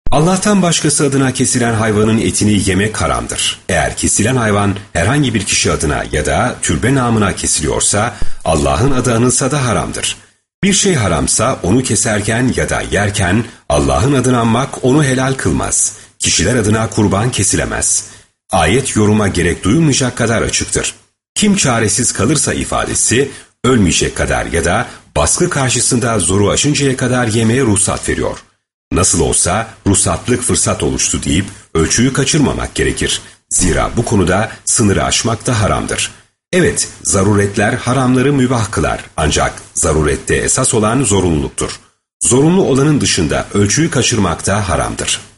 Allah'tan başkası adına kesilen hayvanın etini yemek haramdır. Eğer kesilen hayvan herhangi bir kişi adına ya da türbe namına kesiliyorsa, Allah'ın adı anılsa da haramdır. Bir şey haramsa onu keserken ya da yerken Allah'ın adını anmak onu helal kılmaz. Kişiler adına kurban kesilemez. Ayet yoruma gerek duyulmayacak kadar açıktır. Kim çaresiz kalırsa ifadesi, ölmeyecek kadar ya da baskı karşısında zoru aşıncaya kadar yemeye ruhsat veriyor. Nasıl olsa ruhsatlık fırsat oluştu deyip ölçüyü kaçırmamak gerekir. Zira bu konuda sınırı aşmak da haramdır. Evet, zaruretler haramları mübah kılar. Ancak zarurette esas olan zorunluluktur. Zorunlu olanın dışında ölçüyü kaçırmak da haramdır.